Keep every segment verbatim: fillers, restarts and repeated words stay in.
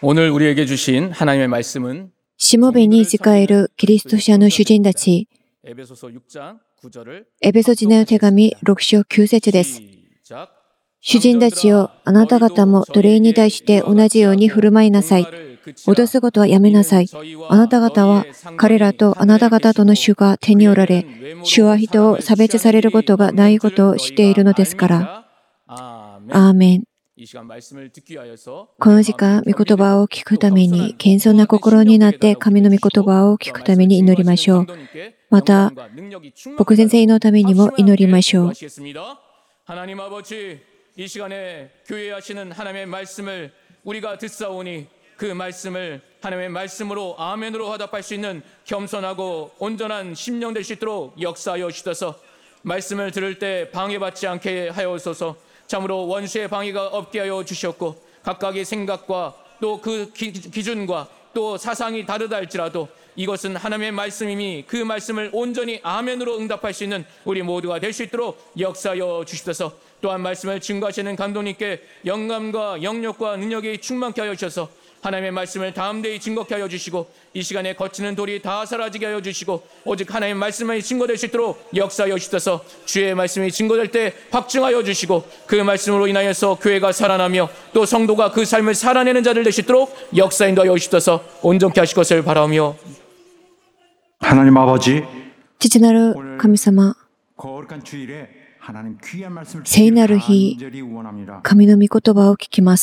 오늘 우리에게 주신 하나님의 말씀은 しもべに仕えるキリスト者の主人たち、 에베소서 육 장 구 절을 エペソ人への手紙ろく章きゅう節です。 시작. 主人たちよ、あなた方も奴隷に対して同じように振る舞いなさい。脅すことはやめなさい。あなた方は彼らとあなた方との主が手におられ、主は人を差別されることがないことをしているのですから。アーメン。この時間、御言葉を聞くために、謙遜な心になって神の御言葉を聞くために祈りましょう。また、僕先生のためにも祈りましょう。 하나님 아버지, 이 시간에 교회에 하시는 하나님의 말씀을 우리가 듣사오니 그 말씀을 하나님의 말씀으로 아멘으로 화답할 수 있는 겸손하고 온전한 심령 될 수 있도록 역사하여 주셔서 말씀을 들을 때 방해받지 않게 하여소서. 참으로 원수의 방해가 없게 하여 주셨고 각각의 생각과 또 그 기준과 또 사상이 다르다 할지라도 이것은 하나님의 말씀이니 그 말씀을 온전히 아멘으로 응답할 수 있는 우리 모두가 될 수 있도록 역사하여 주시옵소서. 또한 말씀을 증거하시는 감독님께 영감과 영력과 능력이 충만케 하여 주셔서 하나님의 말씀을 담대히 증거케 하여 주시고 이 시간에 거치는 돌이 다 사라지게 하여 주시고 오직 하나님의 말씀이 증거될 수 있도록 역사하여 주셔서 주의 말씀이 증거될 때 확증하여 주시고 그 말씀으로 인하여서 교회가 살아나며 또 성도가 그 삶을 살아내는 자들 될 수 있도록 역사 인도하여 주셔서 온전케 하실 것을 바라며 하나님 아버지, 父なる神様、 거룩한 주일에 하나님 귀한 말씀을 聖なる日、 간절히 원합니다. 神の御言葉を聞きます。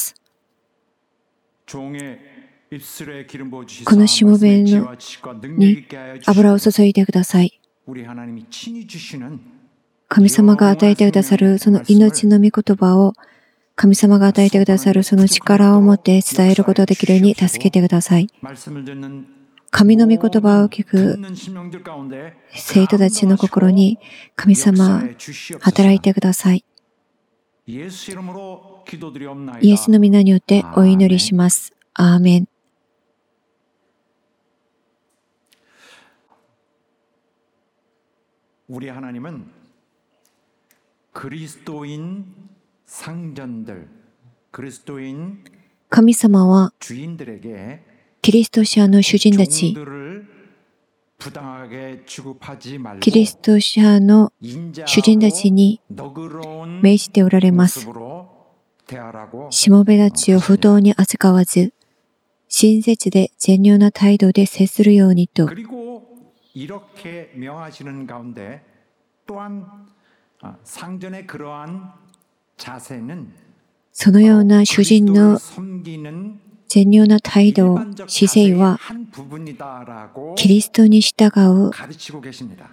종의 입술에 기름 부어 주시사 このしもべの 지혜와 지식과 능력 に 있게 하여 油を 주시고 注いでください。 우리 하나님이 친히 주시는 神様が与えてくださるその命の御言葉を神様が与えてくださるその力を持って伝えることができるように助けてください。 말씀을 듣는 神の御言葉を聞く 듣는 심령들 가운데 生徒たちの心に神様働いてください。 예수 이름으로 기도드리옵나이다. イエスの皆によってお祈りします。アーメン。 우리 하나님은 그리스도인 상전들, 그리스도인 神様は 주인들에게 キリスト者の主人たち、 종들을 부당하게 취급하지 말고 キリスト者の主人たちに 너그러운 命じておられます。 모습으로 대하라고 しもべたちを不当に扱わず、親切で善良な態度で接するようにと。 그리고 이렇게 명하시는 가운데 또한 상전의 그러한 자세는 そのような主人 그리스도를 の 섬기는 善良な態度、 일반적 姿勢 자세의 は 한 부분이다라고 キリストに従う 가르치고 계십니다.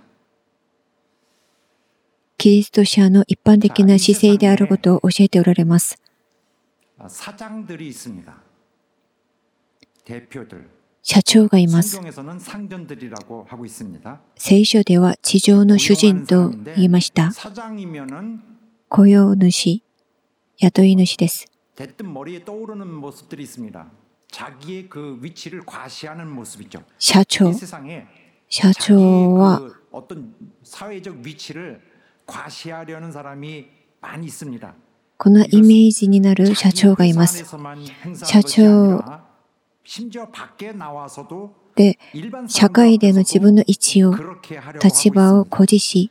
キリスト者の一般的な姿勢であることを教えておられます。 사장들이 있습니다. 대표들. 社長がいます。 성경에서는 상전들이라고 하고 있습니다. 聖書では地上の主人と言いました。 사장이면은 雇用主、雇い主です。 대뜸 머리에 떠오르는 모습들이 있습니다. 자기의 그 위치를 과시하는 모습이죠. 社長、 이 세상에 社長は 그 어떤 사회적 위치를 과시하려는 사람이 많이 있습니다. このイメージになる社長がいます。 社長 심지어 밖에 나와서도 で、社会での自分の位置を、 그렇게 하려고 立 하고 場を 있습니다. 誇示し、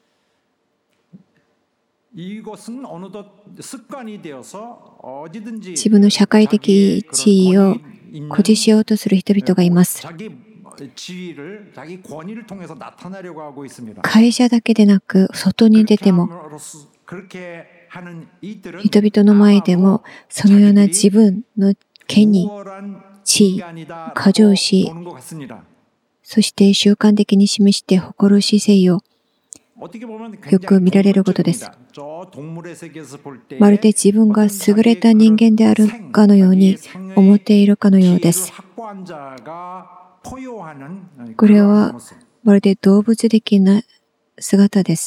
이것은 어느덧 습관이 되어서 어디든지 自分の社会的地位を誇示しようとする人々がいます。 자기 지위를 자기 권위를 통해서 나타내려고 하고 있습니다. 会社だけでなく、外に出ても、 그렇게 하는 이들은 人々の前でも、そのような自分の権利、 우월한 地位、 인간이다라고 過剰し、 보는 것 같습니다. そして習慣的に示して誇る姿勢を 어떻게 보면 よく見られることです。 저 동물의 세계에서 볼 때 まるで自分が優れた人間であるかのように思っているかのようです。 확보한 자가 포효하는 これ 그러한 は 모습. まるで動物的な姿です。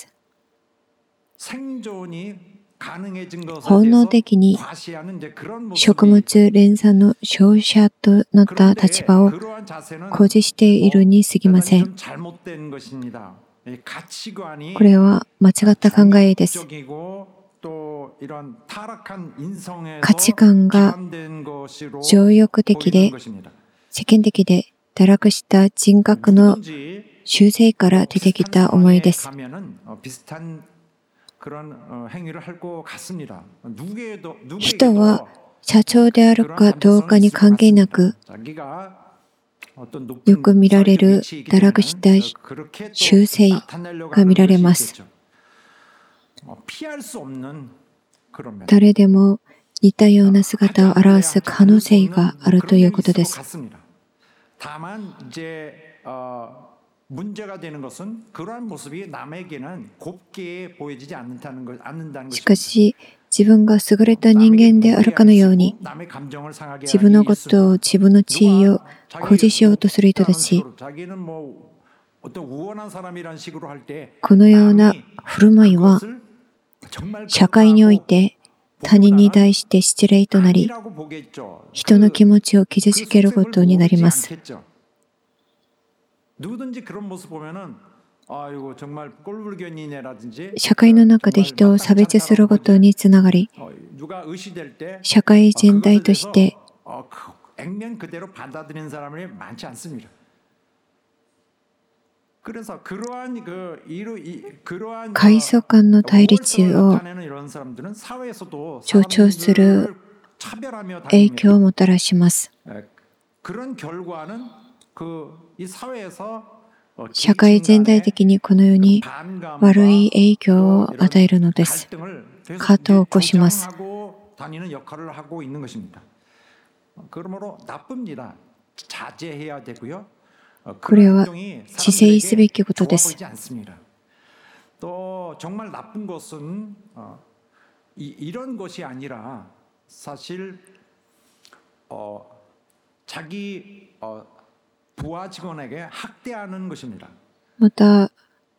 생존이 가능해진 것에 本能 대해서 的に 과시하는 이제 그런 食 모습이 物連鎖の消費者となった立場を 그러한 자세는 誇示しているに過ぎません。 좀 잘못된 것입니다. 이 가치관이 これは間違った考えです。 적이고 또 이런 타락한 인성에서 価値観が 기반된 情欲的で世間的で堕落した人格の習性から出てきた思いです。人は社長であるかどうかに関係なく、よく見られる堕落した習性が見られます。誰でも似たような姿を表す可能性があるということです。しかし、自分が優れた人間であるかのように、自分のことを、自分の地位を誇示しようとする人たち、このような振る舞いは、社会において他人に対して失礼となり、人の気持ちを傷つけることになります。社会の中で人を差別することにつながり、社会全体として階層間の対立を象徴する影響をもたらします。社会全体的にこのように悪い影響を与えるのです。葛藤を起こします。これは自制すべきことです。また、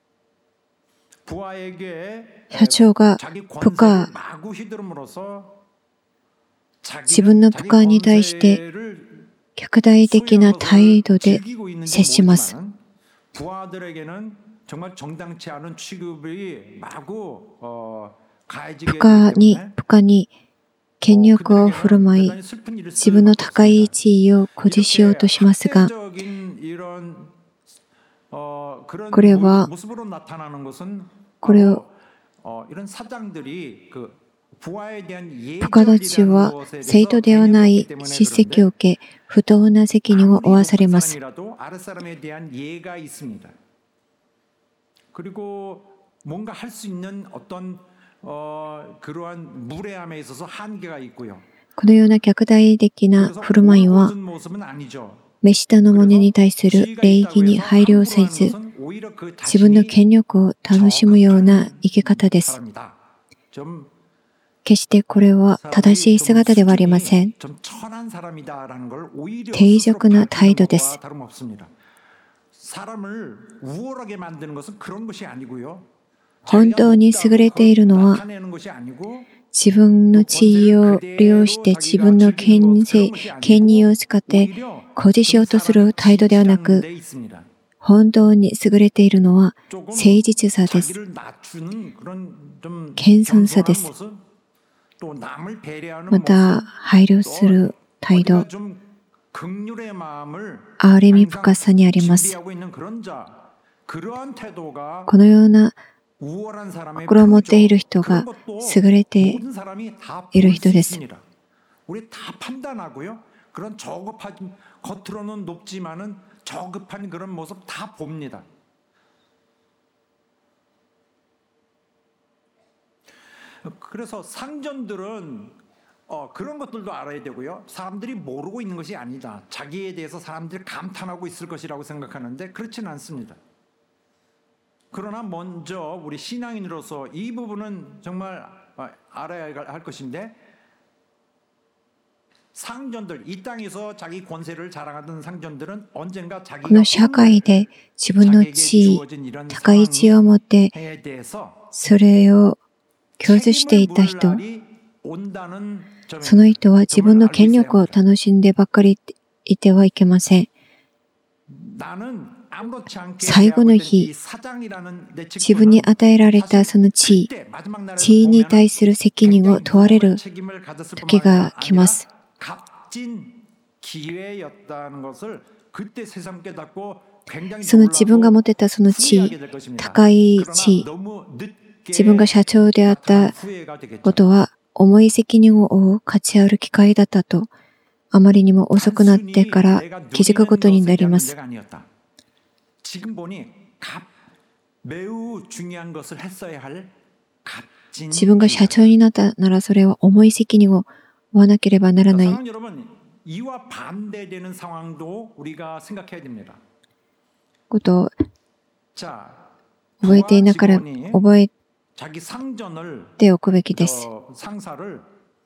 社長が部下、自分の部下に対して虐待的な態度で接します。部下に、部下に権力を振る舞い、自分の高い地位を誇示しようとしますが、これは、これを部下たちは正当ではない叱責を受け、不当な責任を負わされます。このような虐待的な振る舞いは、目下の者に対する礼儀に配慮せず、自分の権力を楽しむような生き方です。決してこれは正しい姿ではありません。低俗な態度です。本当に優れているのは、自分の地位を利用して自分の権勢、権威を使って誇示しようとする態度ではなく、本当に優れているのは誠実さです。謙遜さです。また、配慮する態度、憐れみ深さにあります。このような心を持っている人が優れている人です。 그래서 상전들은 어, 그런 것들도 알아야 되고요. 사람들이 모르고 있는 것이 아니다. 자기에 대해서 사람들이 감탄하고 있을 것이라고 생각하는데 그렇지는 않습니다. 그러나 먼저 우리 신앙인으로서 이 부분은 정말 알아야 할 것인데, 상전들, 이 땅에서 자기 권세를 자랑하던 상전들은 언젠가 자기가 この社会で自分の地位、高い地位を持ってそれを享受していた人、その人は自分の権力を楽しんでばかりいてはいけません。最後の日、自分に与えられたその地位、地位に対する責任を問われる時が来ます。 값진 기회였다는 것을 그때 새삼 깨닫고 굉장히 その自分が持ってたその地位、高い地位、自分が社長であったことは重い責任を負う価値ある機会だったと、あまりにも遅くなってから気づくことになります。 지금 보니 값, 매우 중요한 것을 했어야 할 값진 自分が社長になったならそれは重い責任を負わなければならない 사랑하는 여러분, 이와 반대되는 상황도 우리가 생각해야 됩니다. ことを 자, 覚えていながら 부하 직원이 覚え 자기 상전을 ておくべきです。 어, 상사를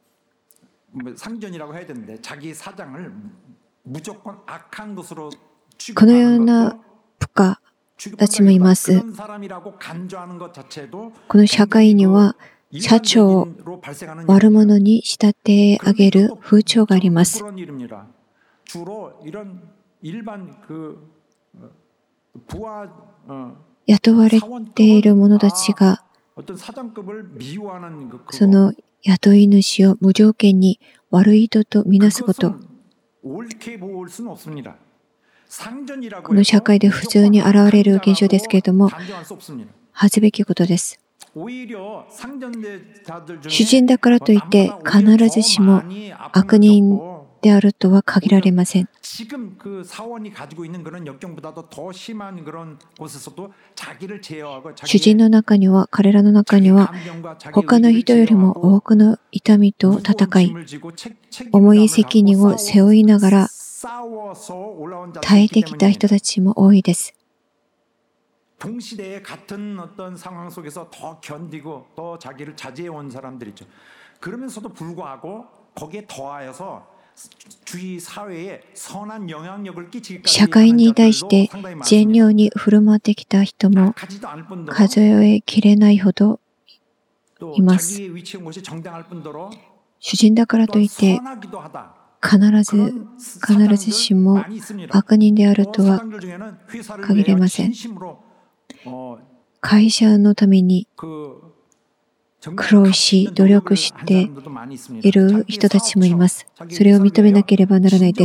뭐 상전이라고 해야 되는데 자기 사장을 무조건 악한 것으로 このよう 취급하는 な 것도 部下たちもいます。 그런 사람이라고 간주하는 것 자체도 この社会には社長を 일반적인으로 발생하는 悪者に仕立て上げる風潮があります。 그런 일입니다. 주로 이런 일반 그 어, 부하 어, 雇われている者たちが 어떤 사장급을 미워하는 그 その雇い主を無条件に悪い人とみなすこと、 옳게 볼 수는 없습니다. 상전이라고 この社会で普通に現れる現象ですけれども、 단정할 수 없습니다. 恥ずべきことです。 오히려 상전자들 중에 主人だからといって必ずしも悪人であるとは限られません。 지금 그 사원이 가지고 있는 그런 역경보다도 더 심한 그런 곳에서도 자기를 제어하고 主人の中には、彼らの中には他の人よりも多くの痛みと戦い、重い責任を背負いながら耐えてきた人たちも多いです。 동시대에 같은 어떤 상황 속에서 더 견디고 더 자기를 자제해 온 사람들이죠. 그러면서도 불구하고 거기에 더하여서 주위 사회에 선한 영향력을 끼치기까지 社会に対して善良に振る舞ってきた人も 가지도 않을 뿐더러 数えきれないほど 또 います。 자기의 위치한 곳이 정당할 뿐더러 主人だからと 또 いって 선하기도 하다. 必ず 그런 必ずしも 사장들 많이 있습니다. 悪人である 그 とは 사장들 중에는 회사를 限り 위해 ません。 진심으로 어, 会社のために 그 苦労し努力している人たちもいます。それを認めなければならないです。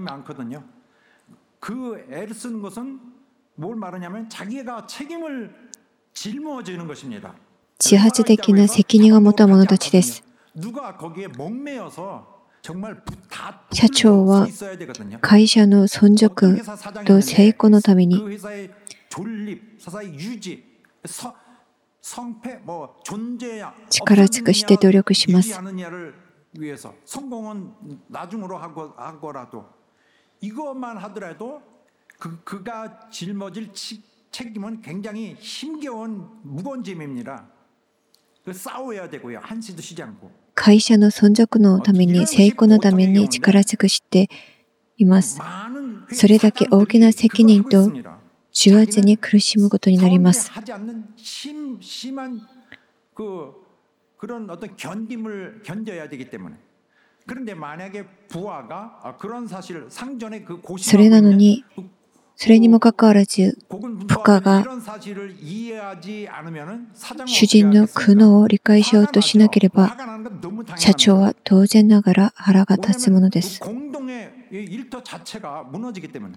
그 애를 쓰는 것은 뭘 말하냐면 자기가 책임을 짊어지는 것입니다. 自発的な責任を持った者たちです。 누가 거기에 목매어서 정말 다 社長は 있어야 되거든요. 会社の存続と成功のために 그 회사의 존립, 회사의 유지, 서, 성패, 뭐 존재야, 力尽くして努力します。 유지하느냐를 위해서 성공은 나중으로 하고 하고라도 이것만 하더라도 그 그가 짊어질 치, 책임은 굉장히 힘겨운 무거운 짐입니다. 그 싸워야 되고요. 한시도 쉬지 않고. 会社の存続のために、成功のために力尽くしています。それだけ大きな責任と重圧に苦しむことになります。 하지 않는 심, 심한 그 그런 어떤 견딤을 견뎌야 되기 때문에. 그런데 만약에 부하가 그런 사실 상전의 그 それなの 고심하고 に、 있는 それにもかかわらず、 고군 部下が 이런 사실을 이해하지 않으면은 사장은 主人の苦悩を理解しようとしなければ、 화가 나는 건 너무 社長 당연합니다. は当然ながら腹が立つもので 그 す。 공동의 이 일터 자체가 무너지기 때문에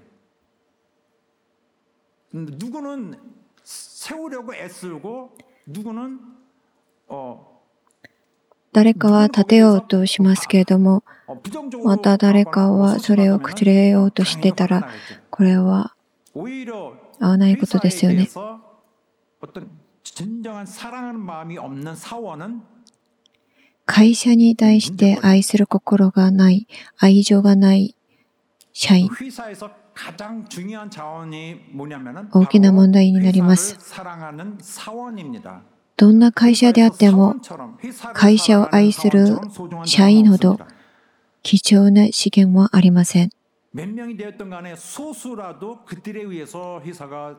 누구는 세우려고 애쓰고 누구는 어 誰かは立てようとしますけれども、 어, 부정적으로 また誰かはそれを崩れようとしてたら、これは 오히려 合わないことですよ 회사에 ね。 대해서 어떤 진정한 사랑하는 마음이 없는 사원은 会社に対して愛する心がない、愛情がない社員、 회사에서 가장 중요한 자원이 뭐냐면은 大きな問題になります。 회사를 사랑하는 사원입니다. どんな会社であっても、会社を愛する社員ほど貴重な資源はありません。 몇 명이 되었던 간에 소수라도 그들에 의해서 회사가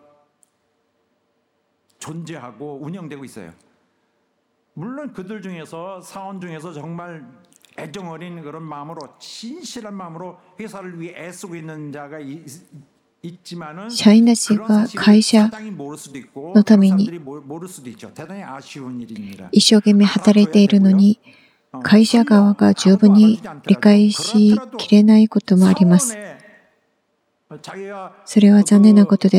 존재하고 운영되고 있어요. 물론 그들 중에서 사원 중에서 정말 애정 어린 그런 마음으로 진실한 마음으로 회사를 위해 애쓰고 있는 자가 있, 있지만은 社員たちが会社 사장이 모를 수도 있고 のために 사람들이 모를 수도 있죠. 대단히 아쉬운 일입니다. 一生懸命働いているのに、 会社側が十分に理解しきれないこともあります。それは残念なことです。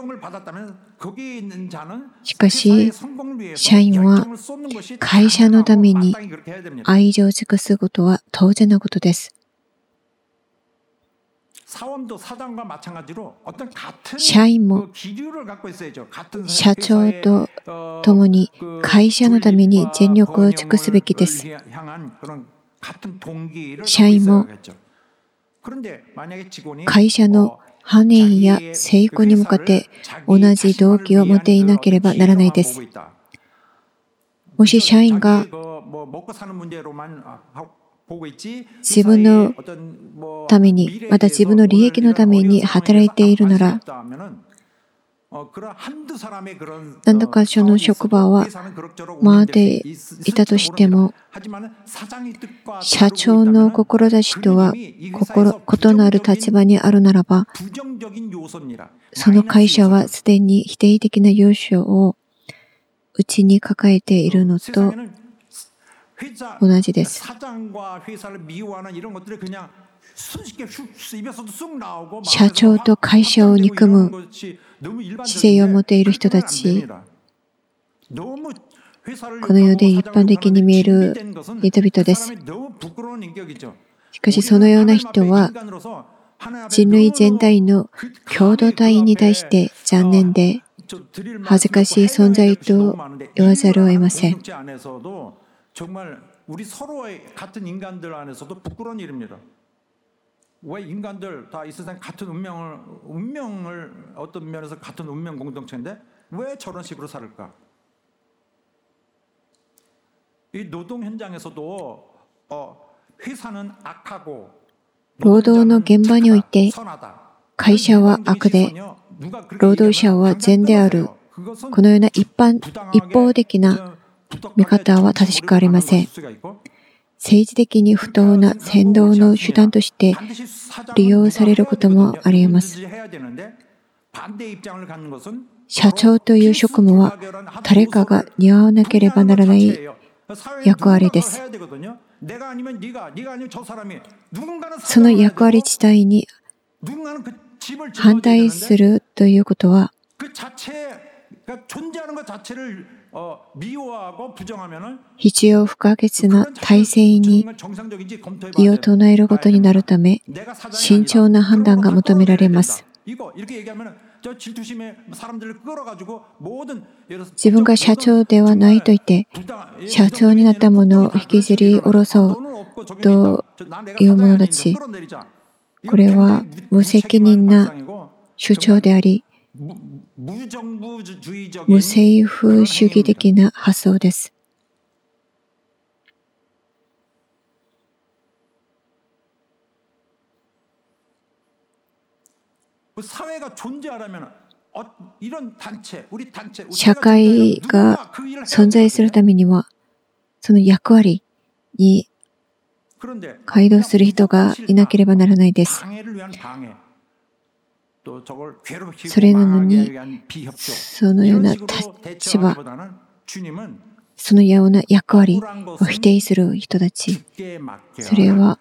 しかし、社員は会社のために愛情を尽くすことは当然なことです。社員も社長と共に会社のために全力を尽くすべきです。社員も会社の繁栄や成功に向かって同じ動機を持っていなければならないです。もし社員が自分のために、また自分の利益のために働いているなら、何度かその職場は回っていたとしても、社長の志とは異なる立場にあるならば、その会社はすでに否定的な要素を内に抱えているのと同じです。社長と会社を憎む姿勢を持っている人たち、この世で一般的に見える人々です。しかしそのような人は人類全体の共同体に対して残念で恥ずかしい存在と言わざるを得ません。왜 인간들 다 이 세상 같은 운명을 운명을 어떤 면에서 같은 운명 공동체인데 왜 저런 식으로 살을까? 이 노동 현장에서도 어, 회사는 악하고 労働の現場において会社は悪で労働者は善である、このような一般一方的な見方は正しくありません。政治的に不当な扇動の手段として利用されることもあり得ます。社長という職務は誰かが担わなければならない役割です。その役割自体に反対するということは、必要不可欠な体制に異を唱えることになるため、慎重な判断が求められます。自分が社長ではないと言って、社長になったものを引きずり下ろそうという者たち、これは無責任な主張であり、無政府主義的な発想です。社会が存在するためには、その役割に帯同する人がいなければならないです。それなのに、そのような立場、そのような役割を否定する人たち、それは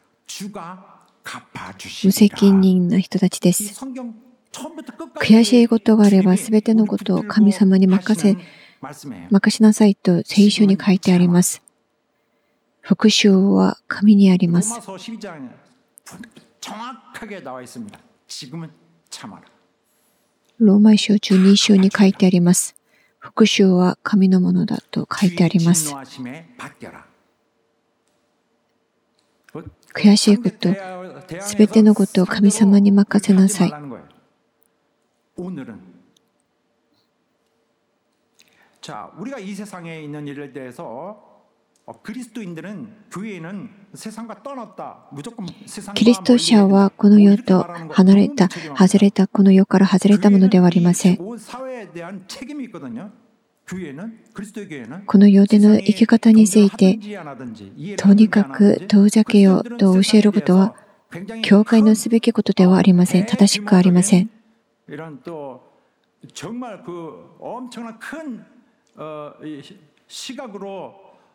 無責任な人たちです。悔しいことがあれば、すべてのことを神様に任せ、任しなさいと聖書に書いてあります。復讐は神にあります。ローマ書じゅうに章に書いてあります。復讐は神のものだと書いてあります。悔しいこと、すべてのことを神様に任せなさい。キリスト者はこの世と離れた、外れた、この世から外れたものではありません。この世での生き方について、とにかく遠ざけようと教えることは、教会のすべきことではありません。正しくありません。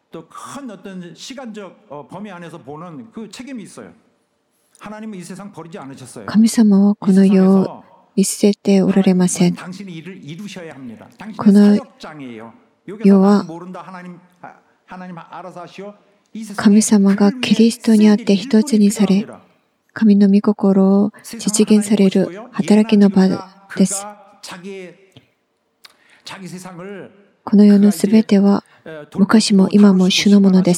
또 큰 어떤 시간적 어, 범위 안에서 보는 그 책임이 있어요. 하나님은 이 세상 버리지 않으셨어요. 神様はこの世を見捨てておられません。 당신이 일을 이루셔야 합니다. こ 당신은 の 사역장이에요. 世は 여기서 모른다 하나님 아, 하나님 알아서 하시오. 이 세상에 神様がキリストにあって一つにされ、神の御心を実現される働きの場です。 この世のすべては昔も今も主のものです。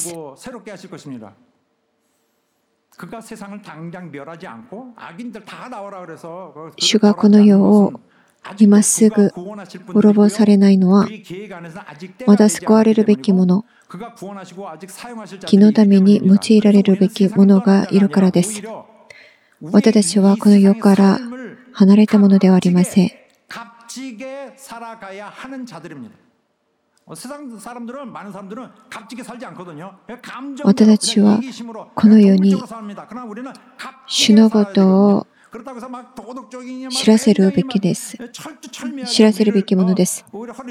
主がこの世を今すぐ滅ぼされないのは、まだ救われるべきもの、義のために用いられるべきものがいるからです。私たちはこの世から離れたものではありません。 私たちはこの世に主のことを知らせるべきです。知らせるべきものです。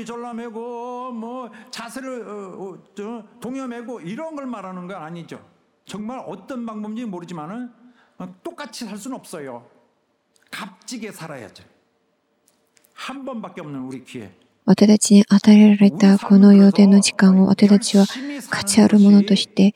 私たちに与えられたこの世での時間を私たちは価値あるものとして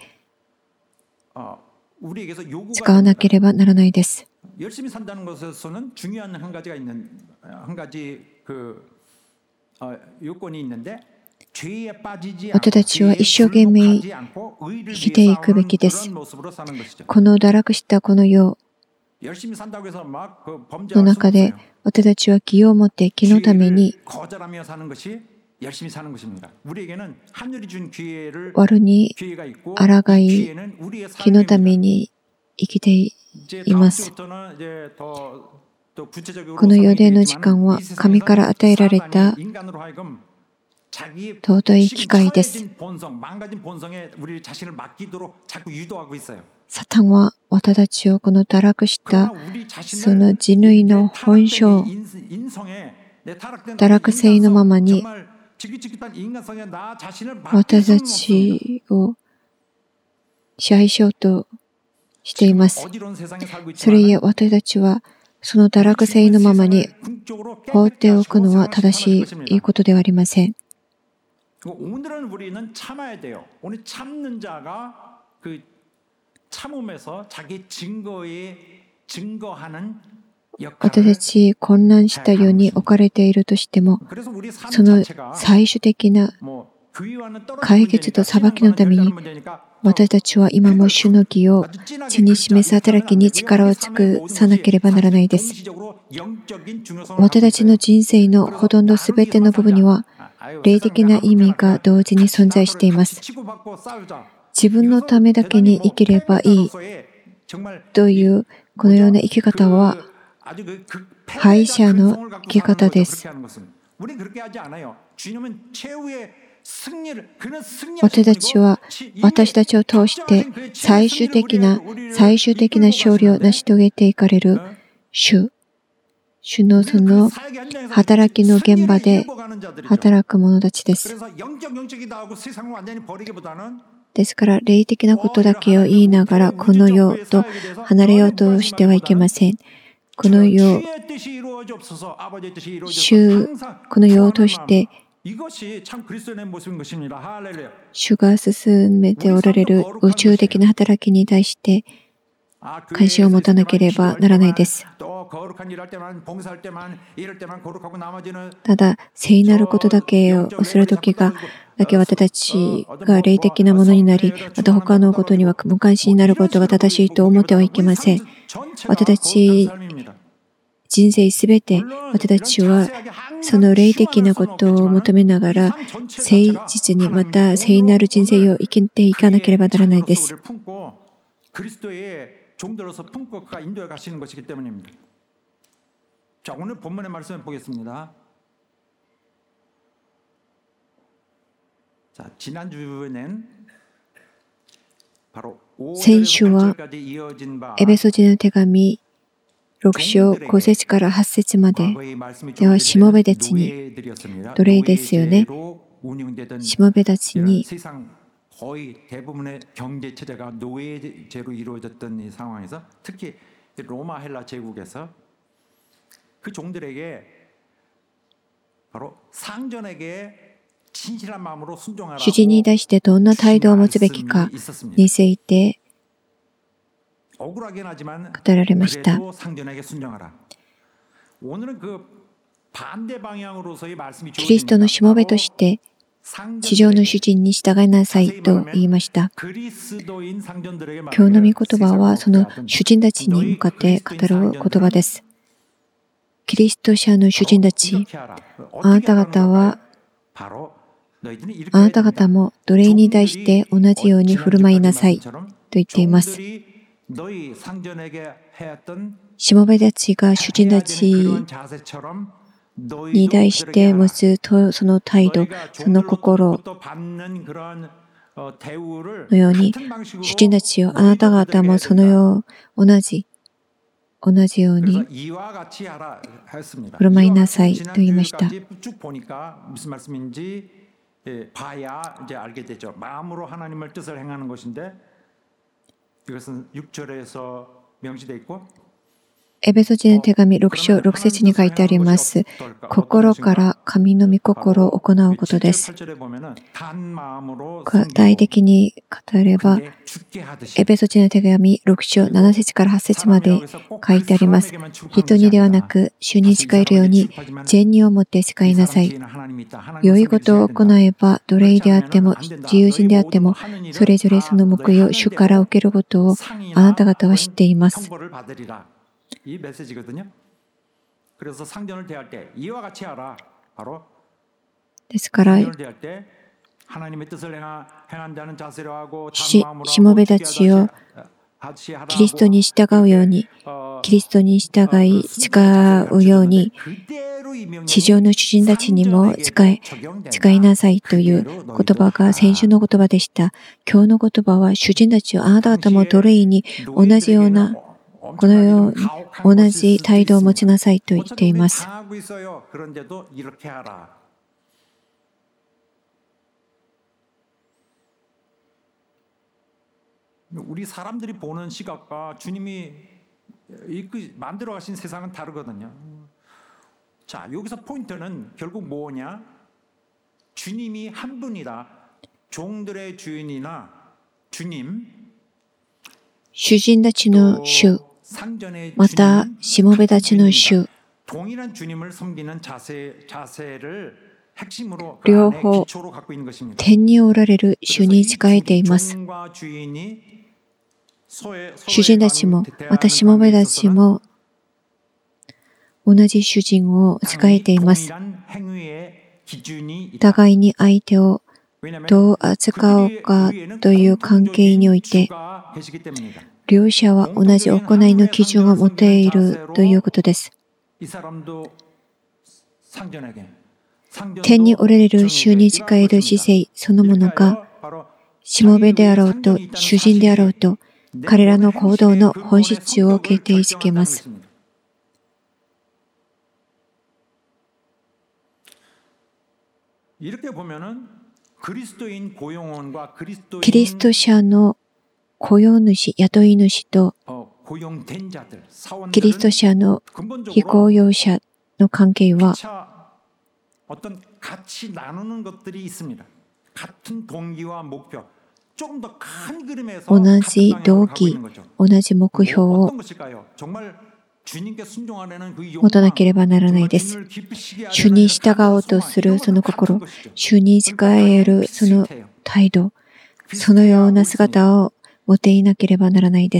使わなければならないです。 열심히 산다는 것에서는 중요한 한 가지가 있는 한 가지 그 어, 요건이 있는데 죄에 빠지지 않고 죄에 빠지지 않고 의를 위해서 싸우는 그런 모습으로 사는 것이죠. この堕落したこの世 열심히 산다고 해서 막 그 の 범죄할 수 中で 없어요. 私たちは義をもって義のために 거절하며 사는 것이 열심히 사는 것입니다. 우리에게는 하늘이 준 기회를 悪に 기회가 있고 抗い 기회는 우리의 義のた 삶입니다. めに生きてい 이제 い 다음 ます。 주부터는 이제 더, 더 구체적으로 この世での時間は神から与えられた 인간으로 하여금 자기 尊い機会です。 처해진 본성, 망가진 본성에 우리 자신을 맡기도록 자꾸 유도하고 있어요. サタンは私たちをこの堕落し 그러나 た 우리 そ 자신을 の人類の本性 인- 인성에 내 타락된 堕落性のままに 정말 지긋지긋한 인간성에 나 자신을 맡길 私た 수는 없어요. ちを支配しようとしています。 어지러운 세상에 살고 それゆえ 있지만 私たちはその堕落性のままに放っておくのは正しいことではありません。 오늘은 우리는 참아야 돼요. 오늘 참는 자가 그 참음에서 자기 증거에 증거하는 私た 역할을 ち混乱した世に置かれているとしても、 그래서 우리 삶 その 자체가 最終的な 뭐 교회와는 떨어진 解決と 문제니까 裁きのために 신앙과는 별다른 문제니까 私たちは今も主の義を地に示す働きに力を尽くさなければならないです。 동시적으로 영적인 중요성을 私たち 갖고 の 있어요. 人生のほとんど全ての部分には霊的な意味が同時に存在しています。 치고받고 싸우자. 自分のためだけに生きればいい 정말 というこのような生き方は 아주 그 그 敗者の生き方です。 우리 그렇게 하지 않아요. 주님은 최후의 승리를 그는 승리하신 私たちは 분이고 私たちを通して最終的な最終的な勝利を成し遂げていかれる主、主のその働きの現場で働く者たちです。 그래서 영적 영적이다 하고 세상을 완전히 버리기보다는 ですから霊的なことだけを言いながらこの世と離れようとしてはいけません。この世、 주의 뜻이 이루어지옵소서, 아버지의 뜻이 이루어지옵소서. 主、 항상 この世を通して 이것이 참 그리스도의 모습인 것입니다. 할렐루야. 主が進めておられる宇宙的な働きに対して関心を持たなければならないです。 또 거룩한 일할 때만 봉사할 때만 이럴 때만 거룩하고 나머지는 ただ、聖なることだけをするときが、だけ私たちが霊的なものになり、また他のことには無関心になることが正しいと思ってはいけません。私たち人生すべて、私たちはその霊的なことを求めながら、誠実にまた聖なる人生を生きていかなければならないです。 그리스도의 종들로서 품고 그가 인도해 가시는 것이기 때문입니다. 자, 오늘 본문의 말씀을 보겠습니다. 자, 지난주에는 바로 先週は 오절까지 이어진 바 エベソ人の手紙ろく章ご節からはち節まで 과거의 말씀이 ではしもべたちに 노예들이었습니다. 奴隷ですよね。 노예제로 운영되던 しもべたち 이런 に 세상 거의 대부분의 경제 체제가 노예제로 이루어졌던 이 상황에서 특히 로마 헬라 제국에서 그 종들에게 바로 상전에게 진실한 마음으로 순종하라고 主人に対してどんな態度を持つべきかについて 억울하긴 하지만 語られました。 그래도 상전에게 순종하라. 오늘은 그 반대 방향으로서의 말씀이 キリストのしもべとして地上の主人に従いなさいと言いました。 그리스도인 상전들에게 今日の御言葉はその主人たちに向かって語る言葉です。キリスト者の主人たち、あなた方はあなた方も奴隷に対して同じように振る舞いなさいと言っています。しもべたちが主人たちに対して持つその態度、その心のように、主人たちをあなた方もそのよう同じ、同じように振る舞いなさいと言いました。 예, 봐야 이제 알게 되죠. 마음으로 하나님의 뜻을 행하는 것인데 이것은 육 절에서 명시되어 있고 エペソ人の手紙ろく章ろく節に書いてあります。心から神の御心を行うことです。具体的に語れば、エペソ人の手紙ろく章なな節からはち節まで書いてあります。人にではなく、主に仕えるように、善意を持って仕えなさい。良いことを行えば、奴隷であっても、自由人であっても、それぞれその報いを主から受けることをあなた方は知っています。 이 메시지거든요. 그래서 상전을 대할 때 이와 같이 하라. 바로 ですから、 상전을 대할 때 하나님의 뜻을 행한다는 자세로 하고 しもべたちをキリストに従うように、キリストに従い誓うように、地上の主人たちにも誓い、誓いなさいという言葉が先週の言葉でした。今日の言葉は主人たちをあなた方も奴隷に同じようなこのように同じ態度を持ちなさいと言っています。 우리 사람들이 보는 시각과 주님이 만들어 가신 세상은 다르거든요. 자, 여기서 포인트는 결국 뭐냐? 주님이 한 분이다. 종들의 주인이나 주님 主人たちの主、またしもべたちの主、両方天におられる主に仕えています。主人たちもまたしもべたちも同じ主人を仕えています。互いに相手をどう扱おうかという関係において、両者は同じ行いの基準を持っているということです。天におられる主に仕える姿勢そのものが、しもべであろうと主人であろうと、彼らの行動の本質を決定づけます。キリスト者の雇用主、雇い主とキリスト者の非雇用者の関係は同じ動機、同じ目標を持たなければならないです。主に従おうとするその心、主に仕えるその態度、そのような姿を持っていなければならないです。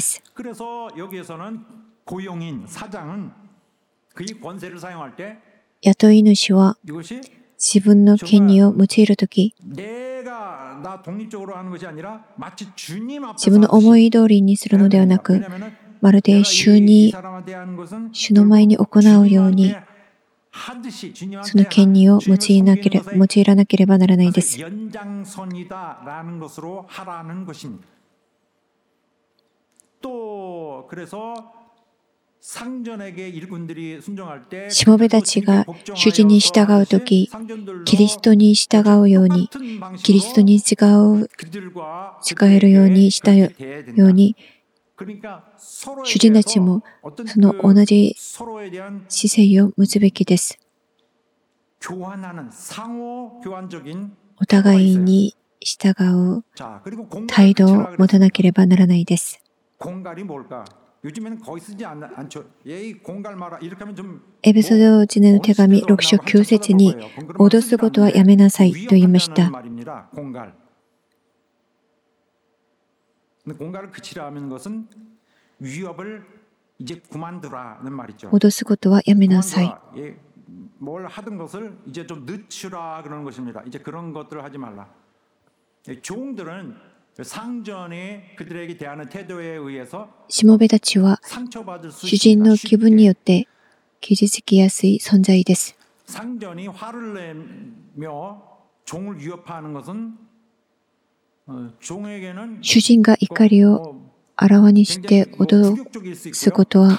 雇い主は自分の権利を用いるとき、自分の思い通りにするのではなく、まるで主に、主の前に行うように、その権利を用いなければ、用いらなければならないです。 상전에게 일꾼들이 순종할 때 しもべたちが主人に従うとき、キリストに従うように、キリストに違う、使えるようにしたように、主人たちもその同じ姿勢を持つべきです。お互いに従う態度を持たなければならないです。エペソド人への手紙ろく章きゅう節に、脅すことはやめなさいと言いました。脅すことはやめなさい。しもべたちは主人の気分によって傷つきやすい存在です。主人が怒りをあらわにして脅すことは、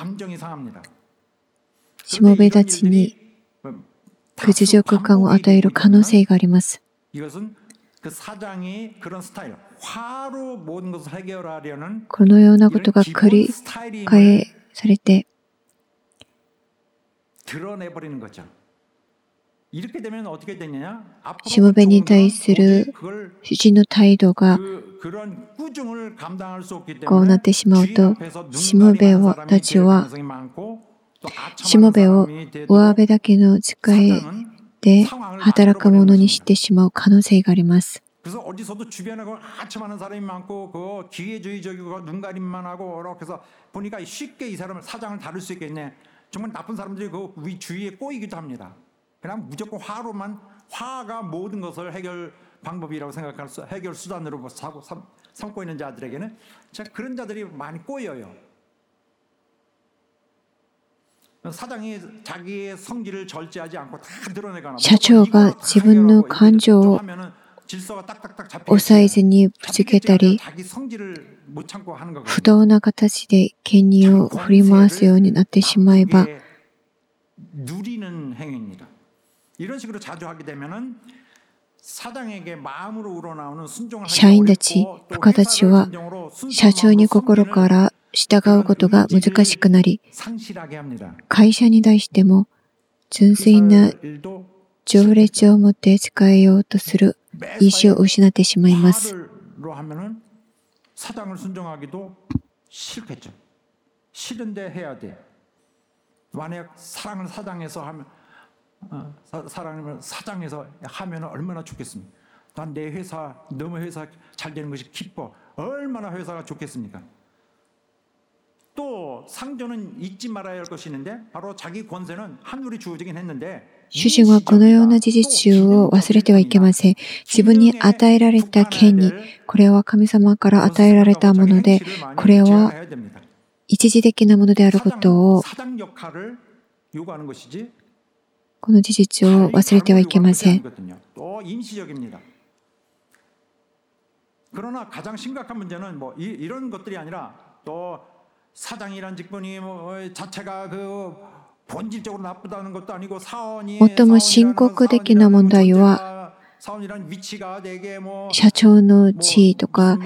しもべたちに屈辱感を与える可能性があります。このようなことが繰り返されて、しもべに対する主人の態度がこうなってしまうと、しもべたちはしもべを上辺だけの使いで働く者にしてしまう可能性があります。社長が自分の感情を抑えずにぶつけたり、不当な形で権利を振り回すようになってしまえば、社員たち、部下たちは社長に心から従うことが難しくなり、会社に対しても純粋な情熱を持って使えようとする意思を失ってしまいます。主人はこのような事実を忘れてはいけません。自分に与えられた権利、これは神様から与えられたもので、これは一時的なものであることを、この事実を忘れてはいけません。最も深刻的な問題は、社長の地位とか、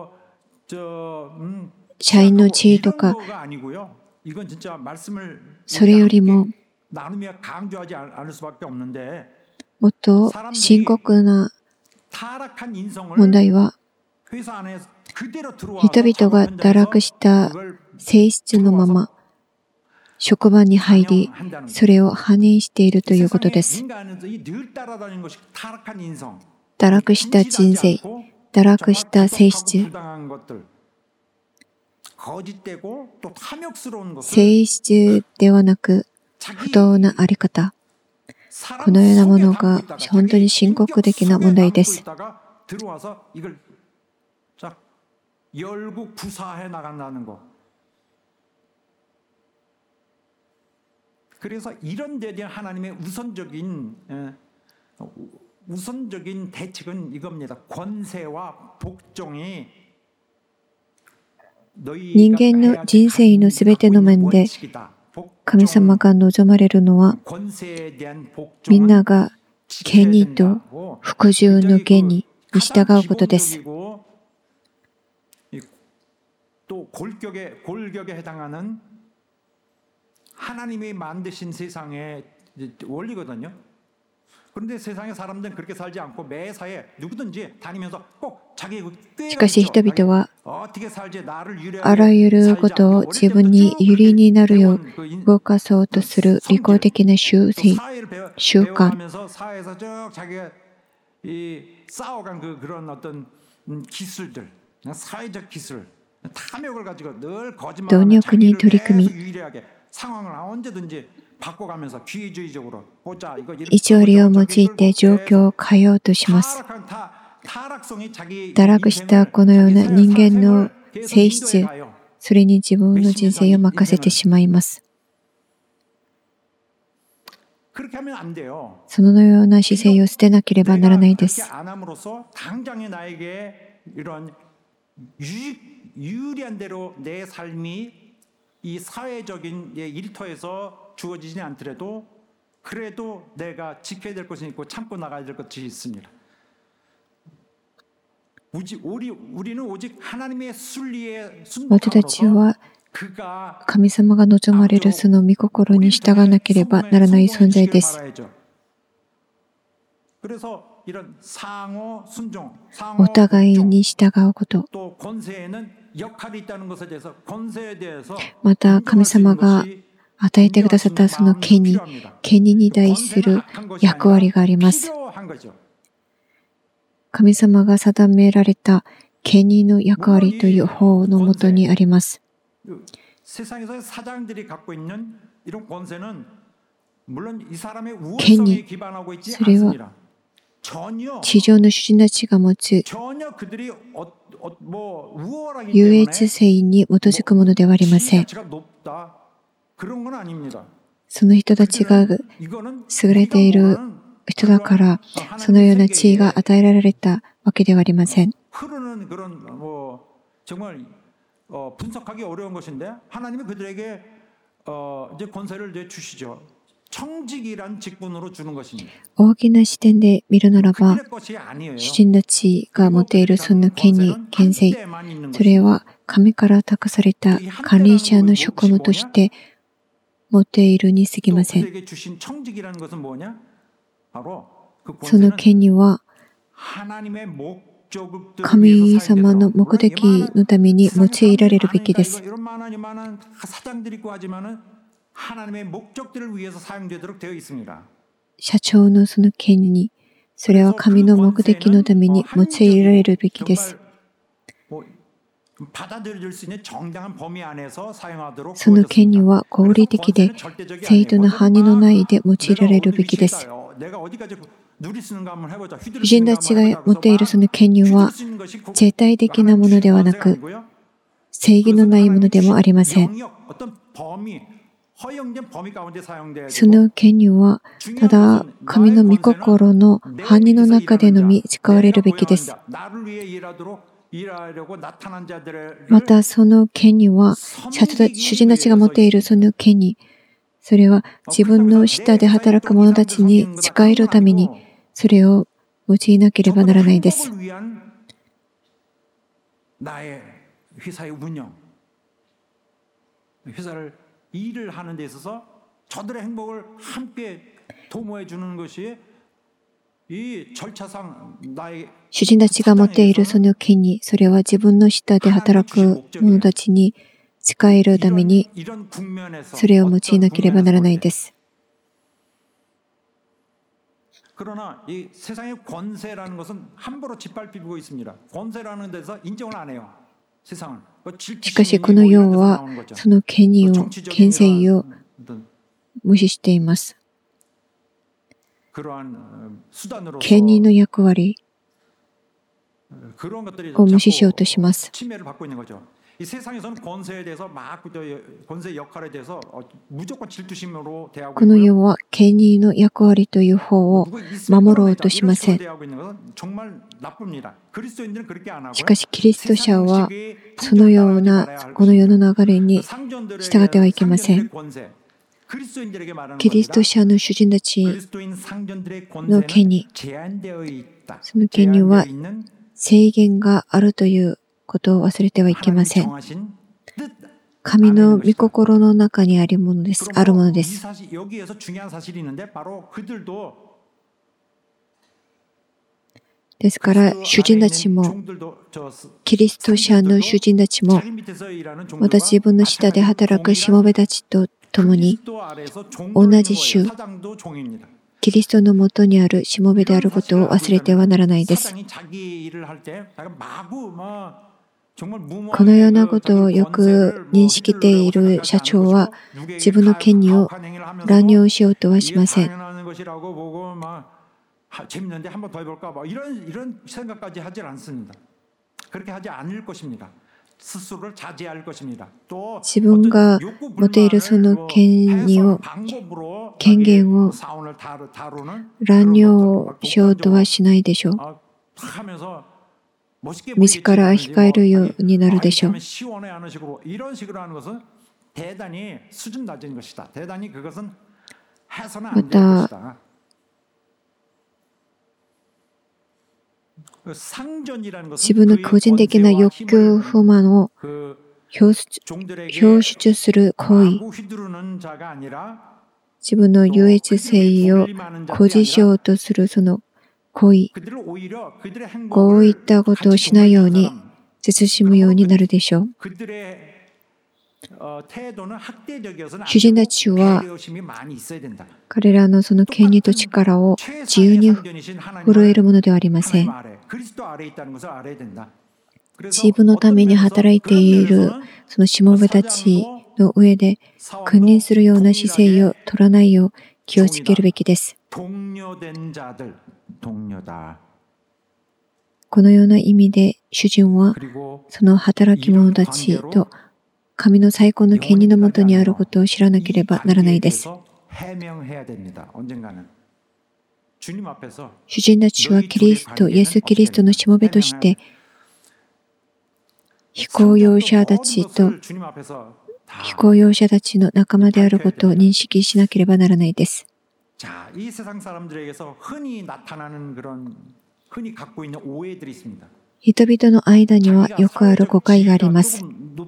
社員の地位とか、それよりも、もっと深刻な問題は、人々が堕落した性質のまま職場に入り、それを反映しているということです。堕落した人生、堕落した性質、性質ではなく不当なあり方、このようなものが本当に深刻的な問題です。 그래서 이런 데 대한 하나님의 우선적인 우선적인 대책은 이겁니다. 권세와 복종이 人間の人生のすべての面で神様が望まれるのは、みんなが権威と服従の権威に従うことです。 또 골격에 골격에 해당하는 하나님이 만드신 세상의 원리거든요. 그런데 세상의 사람들은 그렇게 살지 않고 매사에 누구든지 다니면서 꼭 자기 꾀가 しかし人々は 어떻게 살지 나를 あら 유리하게 ゆることを自分に有利になるよう動かそうとする利己的な習性、習慣、 배워가면서 사회에서 쭉 자기가 이 쌓아간 그 그런 어떤 기술들, 사회적 기술, 탐욕을 가지고 늘 거짓말하며 자기를 계속 유리하게 상황을 언제든지 바꿔가면서 기회주의적으로 보자 이거 意地悪を用いて状況を変えようとします。 堕落したこのような人間の性質、それに自分の人生を任せてしまいます。 そのような姿勢を捨てなければならないです。 유리한 대로 내 삶이 이 사회적인 일터에서 주어지지 않더라도 그래도 내가 지켜야 될 것이 있고 참고 나가야 될 것이 있습니다. 우리 우리는 오직 하나님의 순리에 순종함으로써 그가 神様が望まれるその御心に従わなければならない存在です。 그래서 이런 상호 순종, お互いに従うこと、 또 권세에는 역할이 있다는 것에 대해서 권세에 대해서 また神様が与えてくださったその権威、権威に対する役割があります。 神様が定められた権威の役割という法のもとにあります。 세상에서 사장들이 갖고 있는 이런 권세는 물론 이 사람의 権 우월성에 威、 기반하고 있지 それは 않습니다. 전혀 地上の主人たちが持つ 전혀 그들이 어, 어, 뭐 우월하기 優 때문에 越性に基づくものではありません。 가치가 높다 그런 건 아닙니다. その人たちが 이거는 優れている人だから、そのような地位が与えられたわけではありません。 흐르는 그런 뭐 정말 어, 분석하기 어려운 것인데 하나님이 그들에게 어, 이제 권세를 이제 주시죠. 청직이란 직분으로 주는 것입니다. 大きな視点で見るならば、 그들의 것이 아니에요. 主人たちが持っているその権威、権勢、それは神から託された管理者の職務として持っているに過ぎません。 그들에게 주신 청직이라는 것은 뭐냐? 바로 그 その 권세는 権威は 하나님의 목적을 神様の目的のために用いられるべきです。 이런 많은 많은 사장들이 있고 하지만은 하나님의 목적들을 위해서 사용되도록 되어 있습니다. 社長のその権威、それは神の目的のために用いられるべきです。 받아들일 수 있는 정당한 범위 안에서 사용하도록 その権威は合理的で、正当な範囲の内で用いられるべきです。 내가 어디까지 누릴 수 있는가 한번 해보자. 主人たちが持っているその権威は絶対的なものではなく、正義のないものでもありません。 その権威はただ神の御心の範囲の中でのみ使われるべきです。 またその権威は主人たちが持っているその権威、それは自分の下で働く者たちに仕えるためにそれを用いなければならないです。 회사를 일을 하는 데 있어서 저들의 행복을 함께 도모해 주는 것이 이 절차상 나의 主人たちが持っているその権威、それは自分の下で働く者たちに仕えるためにそれを用いなければならないです。 그러나 이 세상의 권세라는 것은 함부로 짓밟히고 있습니다. 권세라는 데서 인정을 안 해요. 세상은. しかしこの世はその権威を、権勢を無視しています。権威の役割を無視しようとします。 이 세상에서는 권세에 대해서 막 권세 역할에 대해서 무조건 질투심으로 대하고 この世は権威の役割という方を守ろうとしません。 정말 나쁩니다. 그리스도인들은 그렇게 안 하고요. しかしキリスト者はそのようなこの世の流れに従ってはいけません。 キリスト者の主人たちの権利、その権利は制限があるということを忘れてはいけません。神の御心の中にあるものです。あるものです。ですから、主人たちも、キリスト者の主人たちも、また自分の下で働くしもべたちと共に、同じ主、キリストのもとにあるしもべであることを忘れてはならないです。このようなことをよく認識している社長は、自分の権利を乱用しようとはしません。自分が持っているその権利を、権限を乱用しようとはしないでしょう。自ら控えるようになるでしょう。また、自分の個人的な欲求不満を表出する行為、自分の優越性を誇示しようとするその行為、こういったことをしないように慎むようになるでしょう。主人たちは彼らのその権利と力を自由に震えるものではありません。自分のために働いているそのしもべたちの上で君臨するような姿勢を取らないよう気をつけるべきです。このような意味で主人はその働き者たちと神の最高の権利のもとにあることを知らなければならないです。主人たちはキリスト、イエス・キリストのしもべとして非公用者たちと非公用者たちの仲間であることを認識しなければならないです。人々の間にはよくある誤解があります。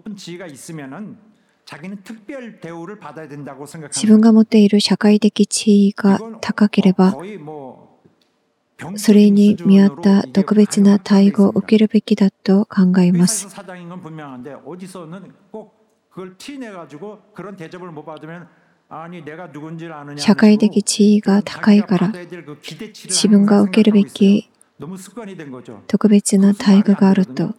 自分が持っている社会的地位が高ければ、それに見合った特別な待遇を受けるべきだと考えます。社会的地位が高いから、自分が受けるべき特別な待遇があると。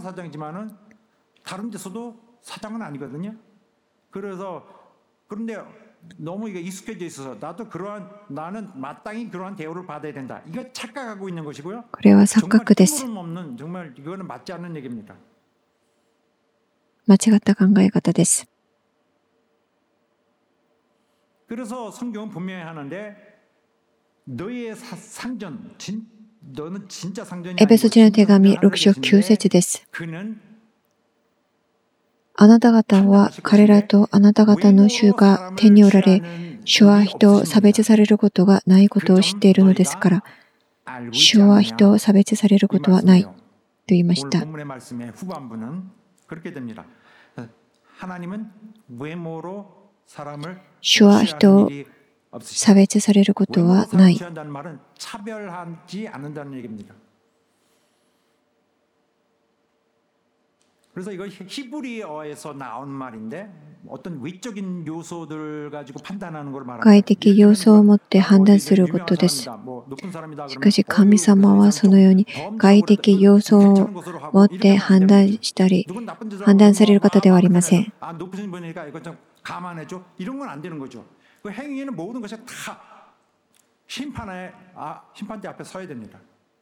너무 이게 익숙해져 있어서 나도 그러한 나는 마땅히 그러한 대우를 받아야 된다. 이거 착각하고 있는 것이고요. 정말 틀림 없는 정말 이거는 맞지 않는 얘기입니다. 間違った考え方です。 그래서 성경은 분명히 하는데 너희의 상전, 진, 너는 진짜 상전이 エペソ人の手紙ろく章きゅう節です。 あなた方は彼らとあなた方の主が手におられ、主は人を差別されることがないことを知っているのですから、主は人を差別されることはないと言いました。主は人を差別されることはない。 그래서 이거 히브리어에서 나온 말인데 어떤 외적인 요소들 가지고 판단하는 걸 말합니다. 外的要素を持って判断することです。しかし神様はそのように外的要素を持って判断したり判断される方ではありません。 이런 건 안 되는 거죠. 그 행위에는 모든 것이 다 심판에 아, 심판대 앞에 서야 됩니다.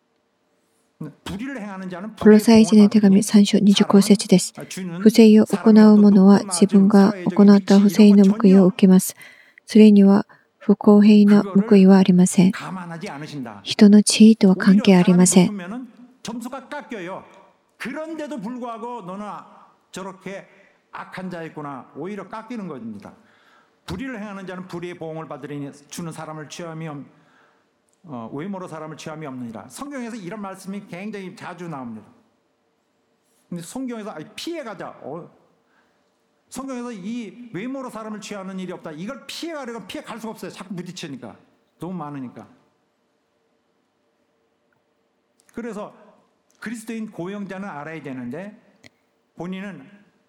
コロサイ人の手紙さん章にじゅうご節です。不正を行う者は自分が行った不正の報いを受けます。それには不公平な報いはありません。人の地位とは関係ありません。 불의를 행하는 자는 불의의 보응을 받으리니 주는 사람을 취함이 없, 어, 외모로 사람을 취함이 없느니라. 성경에서 이런 말씀이 굉장히 자주 나옵니다. 근데 성경에서 아니, 피해가자. 어, 성경에서 이 외모로 사람을 취하는 일이 없다. 이걸 피해가려고 피해갈 수가 없어요. 자꾸 부딪히니까. 너무 많으니까. 그래서 그리스도인 고용자는 알아야 되는데 본인은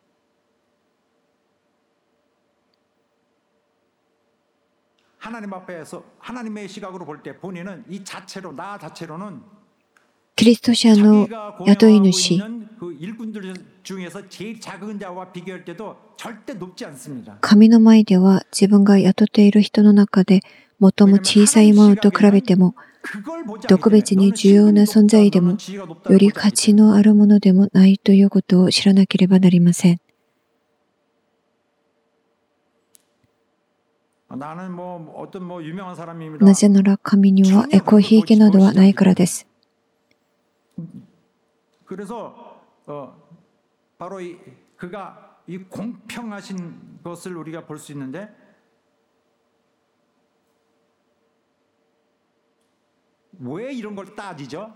하나님 앞에서 하나님의 시각으로 볼 때 본인은 이 자체로 나 자체로는 キリスト者の 자기가 雇い 고용하고 主 있는 그 일꾼들 중에서 제일 작은 자와 비교할 때도 절대 높지 않습니다. 神の前では自分が雇っている人の中で最も小さいものと比べても 그걸 보지 特 않기 別に 때문에 重要な 너는 存在で 신분이 も 높다, 너는 지위가 높다를 より 보지 価 않기 値のあるものでもないということを知らなければなりません。 나는 뭐 어떤 뭐 유명한 사람입니다. なぜなら神にはエコひいきなどはないからです。 그래서 어, 바로 이, 그가 이 공평하신 것을 우리가 볼 수 있는데 왜 이런 걸 따지죠?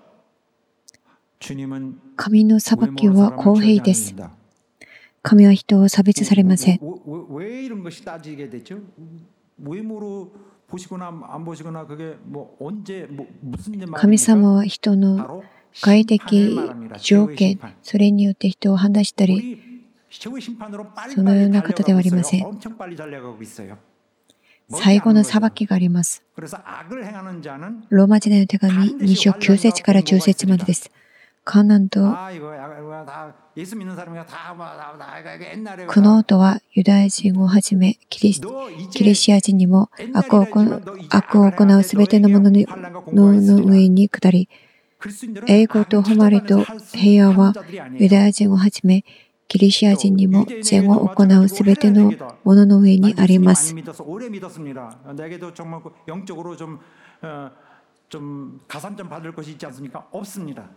주님은 神の裁き 외모로 は 사람을 公 취하지 平です。 않는다. 神は人を差別されません。 왜, 왜, 왜 이런 것이 따지게 됐죠? 외모로 보시거나 안 보시거나 그게 뭐 언제 뭐 무슨 神 말입니까? 様は人の 바로 外 심판을 的 말합니다. 条 최후의 件、 심판. それによって人を判断したり、 우리 최후의 심판으로 빨리 そのよう 빨리 な方ではあり 달려가고 ませ 있어요. ん。 엄청 빨리 달려가고 있어요. 最後の裁きがあります。 그래서 악을 행하는 자는 ローマ時代の手紙に章きゅう節からじゅう節までです。カナンと 아 이거 야, 다 예수 믿는 사람이 다뭐다 옛날에 苦悩とはユダヤ人をはじめキリス 너 キリ 이제 シア人にも悪を行 옛날이라 う 너 이제 悪を行うすべてのもののの上に下り、 그리스도인들은 栄光と誉れと平和はユダヤ人をはじめキリシア人にも善を行うすべてのものの上にあります。 믿어서 오래 믿었습니다. 내게도 정말 영적으로 좀, 어, 좀 가산점 받을 것이 있지 않습니까? 없습니다.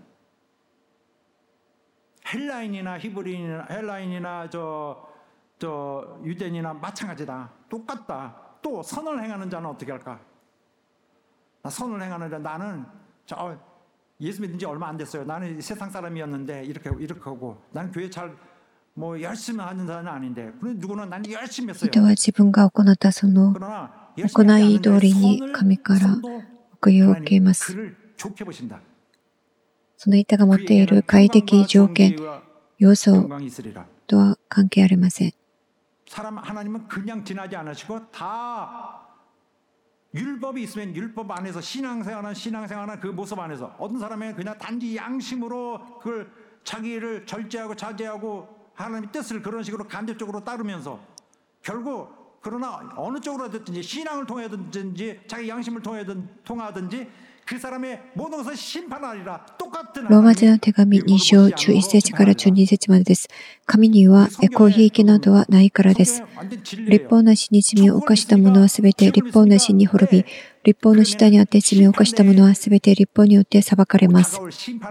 헬라인이나 히브리인이나 헬라인이나 저, 저 유대인이나 마찬가지다. 똑같다. 또 선을 행하는 자는 어떻게 할까? 나 선을 행하는 자 나는 저 예수 믿은 지 얼마 안 됐어요. 나는 세상 사람이었는데 이렇게 이렇게 하고 나는 교회 잘 뭐 열심히 하는 사람은 아닌데 그런데 누구는 난 열심히 했어요. 人は自分が行ったその 그러나 行い通りに神から報いを受けます。 그를 좋게 보신다. その人が持っている外的条件、要素 영광이 있으리라. とは関係ありません。 사람 하나님은 그냥 지나지 않으시고 다 율법이 있으면 율법 안에서 신앙생활은 신앙생활은 그 모습 안에서 어떤 사람은 그냥 단지 양심으로 그걸 자기를 절제하고 자제하고 하나님의 뜻을 그런 식으로 간접적으로 따르면서 결국 그러나 어느 쪽으로 됐든지 신앙을 통하든지 자기 양심을 통하든 통하든지 그 사람의 모든 것을 심판하리라. 똑같은 ローマ人の手紙に章じゅういち節からじゅうに節までです。神にはエコひいきなどはないからです。立法なしに罪を犯した者はすべて立法なしに滅び、立法の下にあって罪を犯した者はすべて立法によって裁かれます。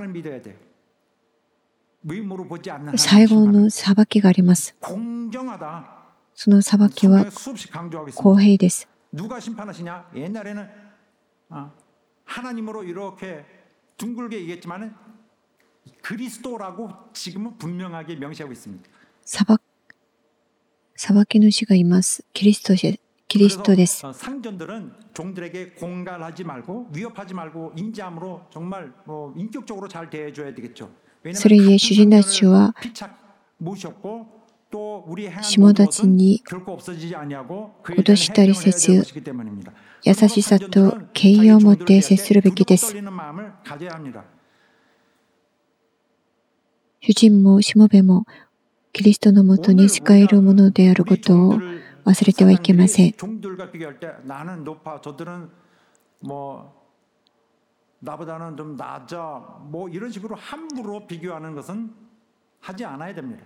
最後の裁きがあります。その裁きは公平です。 누가 심판하시냐? 옛날에는 하나님으로 이렇게 둥글게 얘기했지만은 그리스도라고 지금은 분명하게 명시하고 있습니다. 裁裁き主がいます。キリストでキリストです。 상전들은 종들에게 공갈하지 말고 위협하지 말고 인자함으로 정말 뭐 인격적으로 잘 대해줘야 되겠죠. それゆえ主人たちは下たちに脅したりせず、優しさと敬意を持って接するべきです。主人もしもべもキリストのもとに仕えるものであることを忘れてはいけません。 나보다는 좀 낮아 뭐 이런 식으로 함부로 비교하는 것은 하지 않아야 됩니다.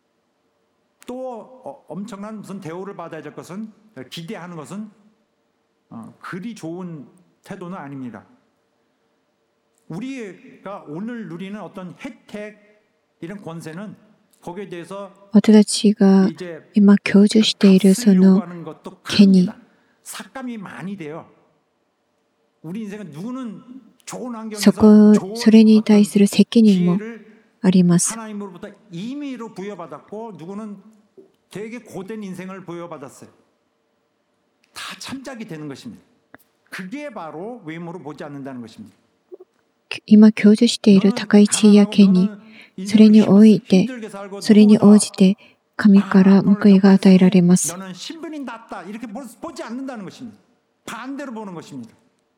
또 어, 엄청난 무슨 대우를 받아야 될 것은 기대하는 것은 어, 그리 좋은 태도는 아닙니다. 우리가 오늘 누리는 어떤 혜택 이런 권세는 거기에 대해서 私たちが 이제 今享受しているそ 값을 の 요구하는 것도 괜히 큽니다. 삭감이 많이 돼요. 우리 인생은 누구는 좋은 そ 환경에서 こ 좋은 それに 어떤 対する責任も 기회를 あります。 하나님으로부터 임의로 부여받았고 누구는 되게 고된 인생을 부여받았어요. 다 참작이 되는 것입니다. 그게 바로 외모로 보지 않는다는 것입니다. 今享受している高い地位や権利、 너는 それにおいて 힘들게 살고 それに 누구보다 応じて神から報いが与えられます。 너는 신분이 낮다 이렇게 보- 보지 않는다는 것입니다. 반대로 보는 것입니다.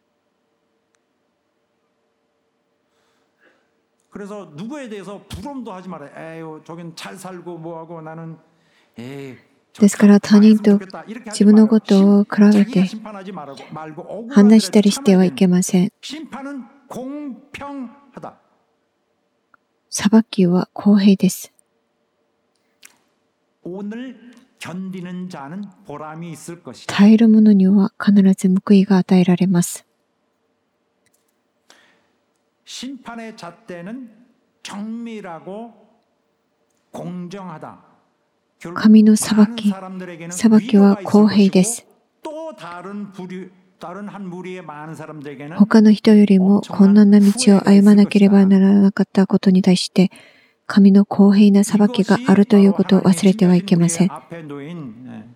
그래서 누구에 대해서 부러움도 하지 말아요. 에휴, 저긴 잘 살고 뭐하고 나는 에이, ですから他人と自分のことを比べて判断したりしてはいけません。 심판은 공평하다. 裁きは公平です。 오늘 견디는 자는 보람이 있을 것이다. 耐える者には必ず報いが与えられます。 심판의 잣대는 정밀하고 공정하다. 결국 神の裁き、 많은 사람들에게는 裁きは 위로가 公 있을 平で 것이고 す。 또 다른 부류, 다른 한 무리의 많은 사람들에게는 他の人よりも困難な道を歩まなければならなかったことに対して、神の公平な裁きがあるということを忘れてはいけません。 앞에 놓인 예,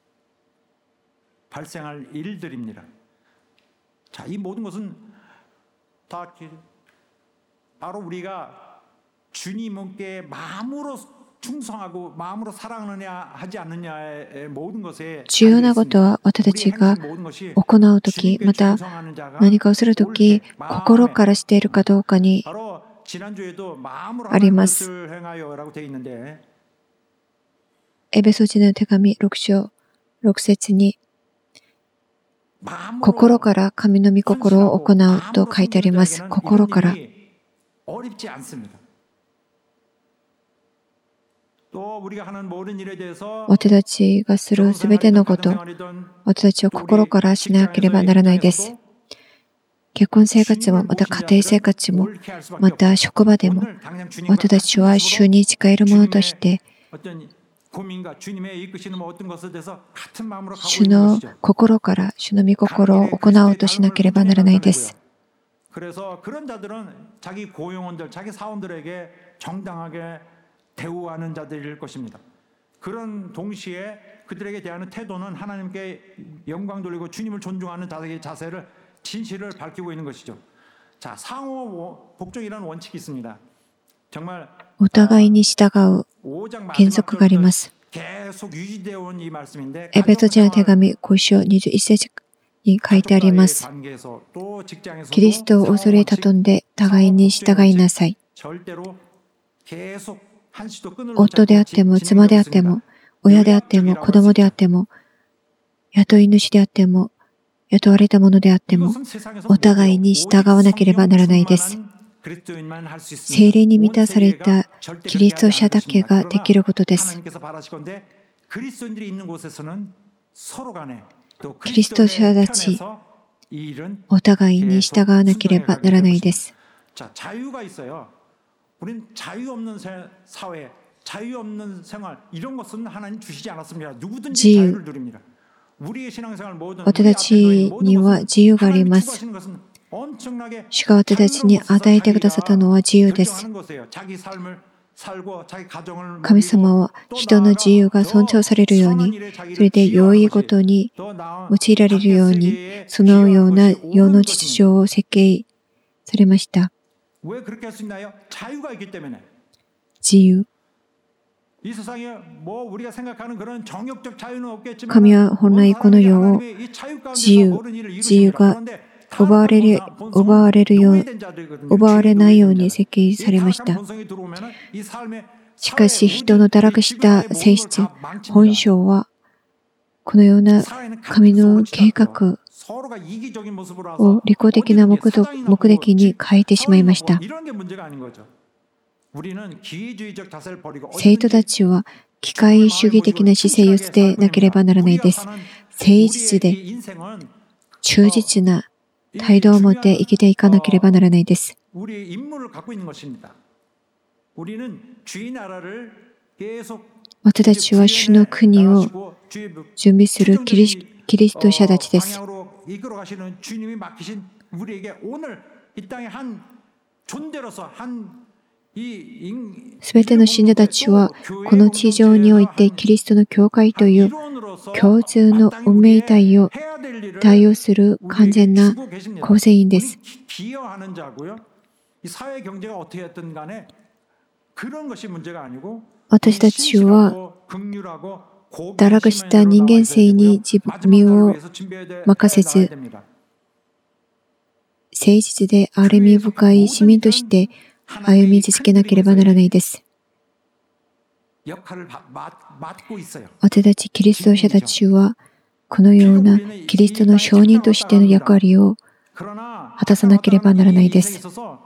발생할 일들입니다. 자, 이 모든 것은 다 기- 바로 우리가 주님께 마음으로 충성하고 마음으로 사랑하느냐 하지 않느냐의 모든 것에 重要なことは私たちが行うとき、また何かをするとき、心からしているかどうかに 바로 지난주에도 마음으로 あり 하는 ます。 것을 행하여라고 되어 있는데 エベソ人への手紙ろく章ろく節に 마음으로 心から神の御心を行うと書いてあります。 心から。 어렵지 않습니다. 또 우리가 하는 모든 일에 대해서 私たちがするすべてのこと、私たちは心からしなければならないです。結婚生活も、また家庭生活も、また職場でも、私たちは主に近いるものとして、 고민과 주님의 이끄시는 어떤 것에 대해서 같은 마음으로 가고 主 있는 の 것이죠. 心から主の御心を行おうとしなければならないです。 그래서 그런 자들은 자기 고용원들, 자기 사원들에게 정당하게 대우하는 자들일 것입니다. 그런 동시에 그들에게 대하는 태도는 하나님께 영광 돌리고 주님을 존중하는 자세의 자세를 진실을 밝히고 있는 것이죠. 자, 상호 복종이라는 원칙이 있습니다. 정말 お互いに従う 오 장 原則がありま 마지막 す。 계속 유지되어 온 이 말씀인데 エペソ人への手紙ご章にじゅういち節に書いてあります。 관계에서 또 직장에서도 キリストを恐れ尊んで互いに従いなさい。 절대로 계속 한시도 끈을 夫であっても、妻であっても、親であっても、子供であっても、雇い主であっても、雇われた者であっても、お互いに従わなければならないです。聖霊に満たされたキリスト者だけができることです。キリスト者たち、お互いに従わなければならないです。 우리는 자유 없는 사회, 자유 없는 생활 이런 것은 하나님 주시지 않았습니다. 누구든지 자유를 누립니다. 우리의 신앙생활 모든 私たちには自由があります。主が私たちに与えてくださったのは自由です。神様は人の自由が尊重されるように、それで良いごとに用いられるように、そのような世の秩序を設計されました。 왜 그렇게 할 수 있나요? 자유가 있기 때문에. 自由。 이 세상에 뭐 우리가 생각하는 그런 정욕적 자유는 없겠지만 神は本来この世を自由、自由が奪われる、奪われるよう、奪われないように設計されました。しかし人の堕落した性質、本性はこのような神の計画 を利己的な目的に変えてしまいました。生徒たちは機械主義的な姿勢を捨てなければならないです。誠実で忠実な態度を持って生きていかなければならないです。 私たちは主の国を準備するキリキリスト者たちです。すべての信者たちはこの地上においてキリストの教会という共通の運命体を対応する完全な構成員です。私たちは堕落した人間性に自分身を任せず、誠実で憐れみ深い市民として歩み続けなければならないです。私たちキリスト者たちはこのようなキリストの証人としての役割を果たさなければならないです。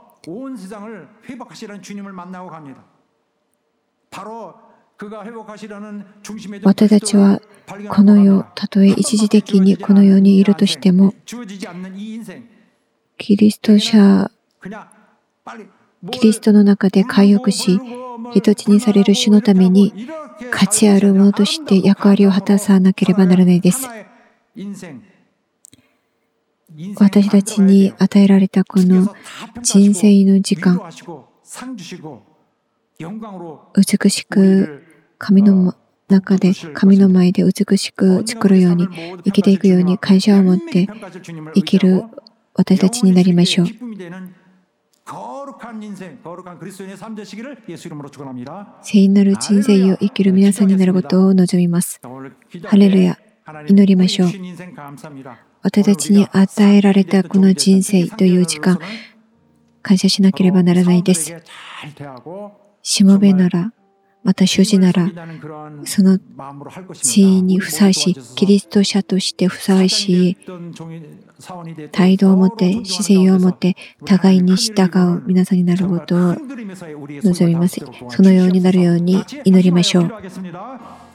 私たちはこの世、たとえ一時的にこの世にいるとしても、キリスト者、キリストの中で回復し、一つにされる主のために価値あるものとして役割を果たさなければならないです。私たちに与えられたこの人生の時間、美しく神の中で、神の前で美しく作るように、生きていくように感謝を持って生きる私たちになりましょう。聖なる人生を生きる皆さんになることを望みます。ハレルヤ、祈りましょう。私たちに与えられたこの人生という時間、感謝しなければならないです。しもべなら、また主事なら、その地位にふさわしい、キリスト者としてふさわしい態度を持って、姿勢を持って、互いに従う皆さんになることを望みます。そのようになるように祈りましょう。